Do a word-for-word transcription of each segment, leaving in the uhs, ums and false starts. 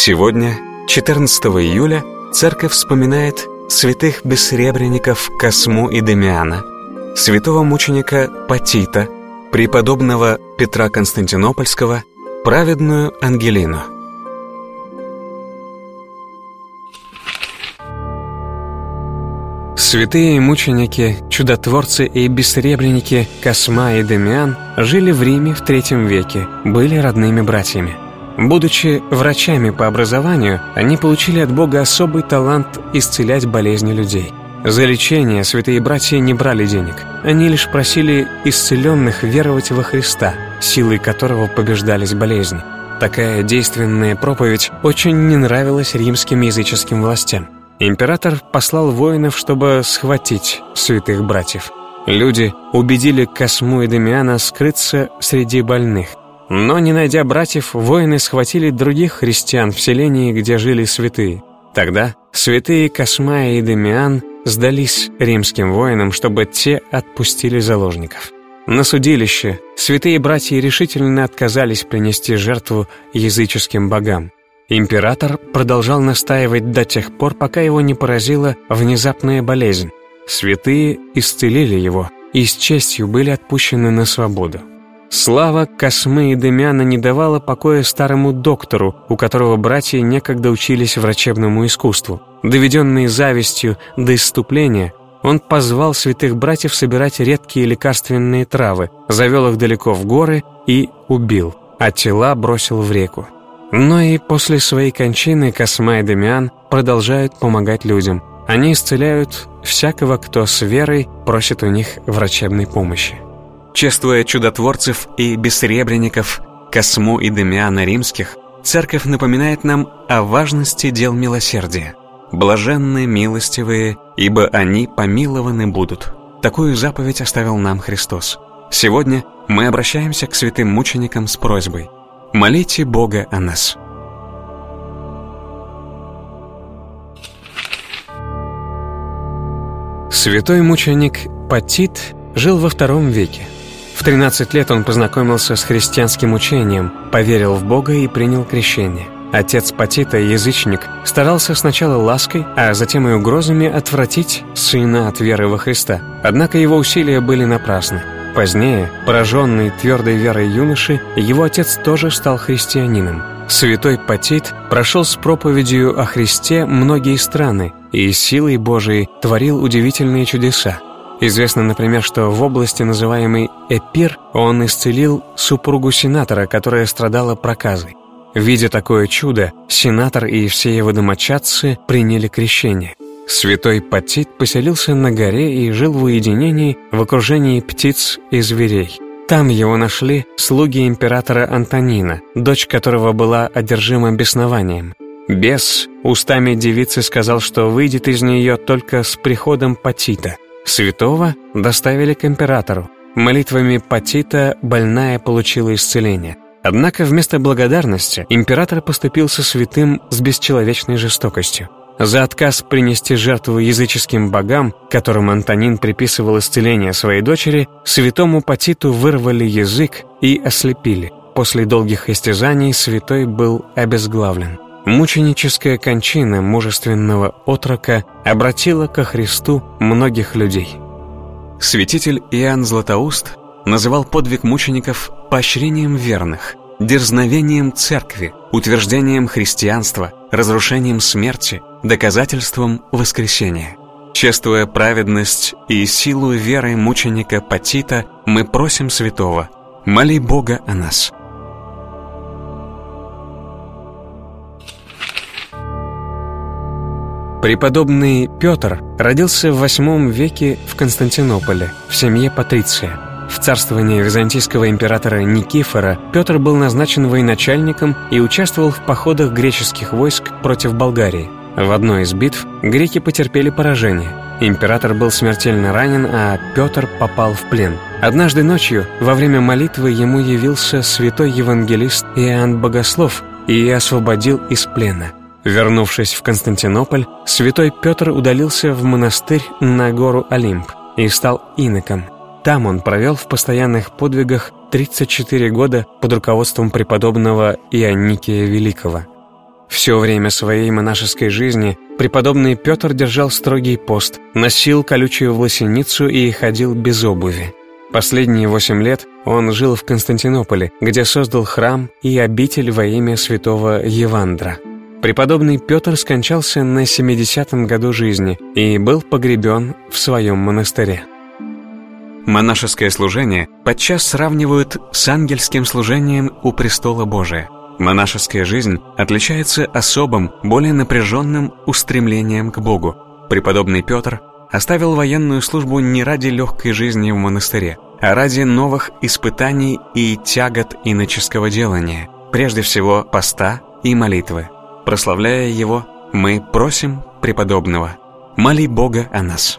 Сегодня, четырнадцатого июля, церковь вспоминает святых бессребренников Косму и Дамиана, святого мученика Потита, преподобного Петра Константинопольского, праведную Ангелину. Святые мученики, чудотворцы и бессребренники Косма и Дамиан жили в Риме в третьем веке, были родными братьями. Будучи врачами по образованию, они получили от Бога особый талант исцелять болезни людей. За лечение святые братья не брали денег, они лишь просили исцеленных веровать во Христа, силой которого побеждались болезни. Такая действенная проповедь очень не нравилась римским языческим властям. Император послал воинов, чтобы схватить святых братьев. Люди убедили Косму и Дамиана скрыться среди больных. Но, не найдя братьев, воины схватили других христиан в селении, где жили святые. Тогда святые Косма и Дамиан сдались римским воинам, чтобы те отпустили заложников. На судилище святые братья решительно отказались принести жертву языческим богам. Император продолжал настаивать до тех пор, пока его не поразила внезапная болезнь. Святые исцелили его и с честью были отпущены на свободу. Слава Космы и Дамиана не давала покоя старому доктору, у которого братья некогда учились врачебному искусству. Доведенный завистью до исступления, он позвал святых братьев собирать редкие лекарственные травы, завел их далеко в горы и убил, а тела бросил в реку. Но и после своей кончины Косма и Дамиан продолжают помогать людям. Они исцеляют всякого, кто с верой просит у них врачебной помощи. Чествуя чудотворцев и бессребренников Косму и Дамиана римских, церковь напоминает нам о важности дел милосердия. «Блаженны милостивые, ибо они помилованы будут». Такую заповедь оставил нам Христос. Сегодня мы обращаемся к святым мученикам с просьбой: молите Бога о нас. Святой мученик Потит жил во втором веке. В тринадцать лет он познакомился с христианским учением, поверил в Бога и принял крещение. Отец Потита, язычник, старался сначала лаской, а затем и угрозами отвратить сына от веры во Христа. Однако его усилия были напрасны. Позднее, пораженный твердой верой юноши, его отец тоже стал христианином. Святой Потит прошел с проповедью о Христе многие страны и силой Божией творил удивительные чудеса. Известно, например, что в области, называемой Эпир, он исцелил супругу сенатора, которая страдала проказой. Видя такое чудо, сенатор и все его домочадцы приняли крещение. Святой Потит поселился на горе и жил в уединении в окружении птиц и зверей. Там его нашли слуги императора Антонина, дочь которого была одержима беснованием. Бес устами девицы сказал, что выйдет из нее только с приходом Потита. Святого доставили к императору. Молитвами Потита больная получила исцеление. Однако вместо благодарности император поступил со святым с бесчеловечной жестокостью. За отказ принести жертву языческим богам, которым Антонин приписывал исцеление своей дочери, святому Потиту вырвали язык и ослепили. После долгих истязаний святой был обезглавлен. Мученическая кончина мужественного отрока обратила ко Христу многих людей. Святитель Иоанн Златоуст называл подвиг мучеников поощрением верных, дерзновением церкви, утверждением христианства, разрушением смерти, доказательством воскресения. Чествуя праведность и силу веры мученика Потита, мы просим святого: моли Бога о нас. Преподобный Петр родился в восьмом веке в Константинополе, в семье патриция. В царствовании византийского императора Никифора Петр был назначен военачальником и участвовал в походах греческих войск против Болгарии. В одной из битв греки потерпели поражение. Император был смертельно ранен, а Петр попал в плен. Однажды ночью, во время молитвы, ему явился святой евангелист Иоанн Богослов и освободил из плена. Вернувшись в Константинополь, святой Петр удалился в монастырь на гору Олимп и стал иноком. Там он провел в постоянных подвигах тридцать четыре года под руководством преподобного Ионикия Великого. Все время своей монашеской жизни преподобный Петр держал строгий пост, носил колючую власеницу и ходил без обуви. Последние восемь лет он жил в Константинополе, где создал храм и обитель во имя святого Евандра. Преподобный Петр скончался на семидесятом году жизни и был погребен в своем монастыре. Монашеское служение подчас сравнивают с ангельским служением у престола Божия. Монашеская жизнь отличается особым, более напряженным устремлением к Богу. Преподобный Петр оставил военную службу не ради легкой жизни в монастыре, а ради новых испытаний и тягот иноческого делания, прежде всего поста и молитвы. Прославляя его, мы просим преподобного: моли Бога о нас.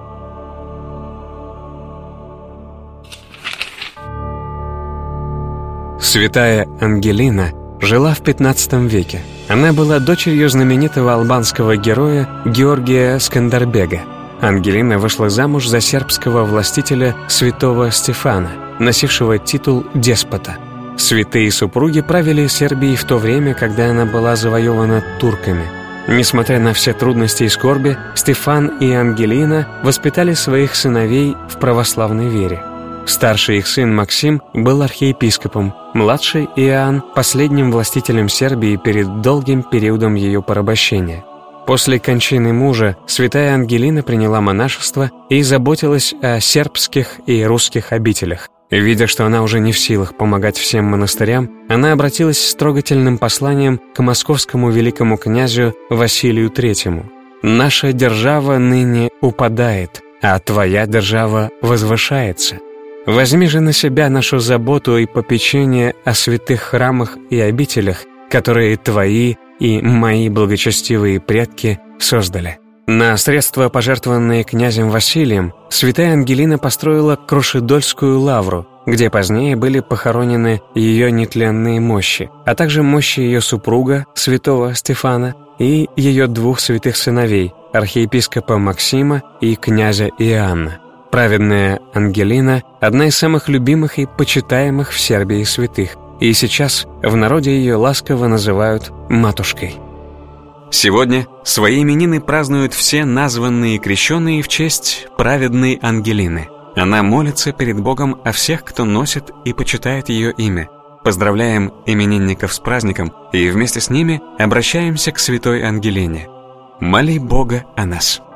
Святая Ангелина жила в пятнадцатом веке. Она была дочерью знаменитого албанского героя Георгия Скандарбега. Ангелина вышла замуж за сербского властителя святого Стефана, носившего титул деспота. Святые супруги правили Сербией в то время, когда она была завоевана турками. Несмотря на все трудности и скорби, Стефан и Ангелина воспитали своих сыновей в православной вере. Старший их сын Максим был архиепископом, младший Иоанн – последним властителем Сербии перед долгим периодом ее порабощения. После кончины мужа святая Ангелина приняла монашество и заботилась о сербских и русских обителях. Видя, что она уже не в силах помогать всем монастырям, она обратилась с трогательным посланием к московскому великому князю Василию Третьему. «Наша держава ныне упадает, а твоя держава возвышается. Возьми же на себя нашу заботу и попечение о святых храмах и обителях, которые твои и мои благочестивые предки создали». На средства, пожертвованные князем Василием, святая Ангелина построила Крушедольскую лавру, где позднее были похоронены ее нетленные мощи, а также мощи ее супруга, святого Стефана, и ее двух святых сыновей, архиепископа Максима и князя Иоанна. Праведная Ангелина – одна из самых любимых и почитаемых в Сербии святых, и сейчас в народе ее ласково называют «матушкой». Сегодня свои именины празднуют все названные и крещенные в честь праведной Ангелины. Она молится перед Богом о всех, кто носит и почитает ее имя. Поздравляем именинников с праздником и вместе с ними обращаемся к святой Ангелине. Моли Бога о нас.